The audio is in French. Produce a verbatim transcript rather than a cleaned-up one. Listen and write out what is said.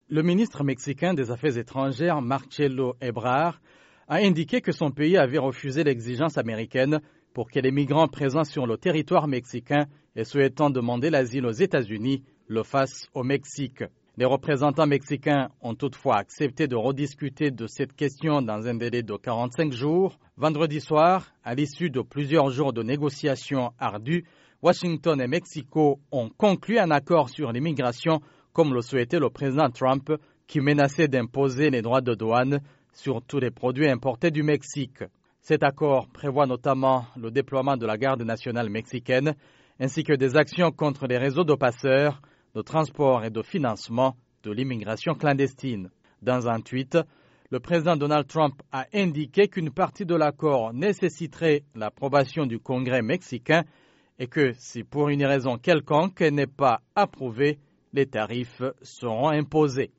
Le ministre mexicain des Affaires étrangères, Marcelo Ebrard, a indiqué que son pays avait refusé l'exigence américaine pour que les migrants présents sur le territoire mexicain et souhaitant demander l'asile aux États-Unis le fassent au Mexique. Les représentants mexicains ont toutefois accepté de rediscuter de cette question dans un délai de quarante-cinq jours. Vendredi soir, à l'issue de plusieurs jours de négociations ardues, Washington et Mexico ont conclu un accord sur l'immigration comme le souhaitait le président Trump, qui menaçait d'imposer les droits de douane sur tous les produits importés du Mexique. Cet accord prévoit notamment le déploiement de la garde nationale mexicaine, ainsi que des actions contre les réseaux de passeurs, de transport et de financement de l'immigration clandestine. Dans un tweet, le président Donald Trump a indiqué qu'une partie de l'accord nécessiterait l'approbation du Congrès mexicain et que si pour une raison quelconque elle n'est pas approuvée, les tarifs seront imposés.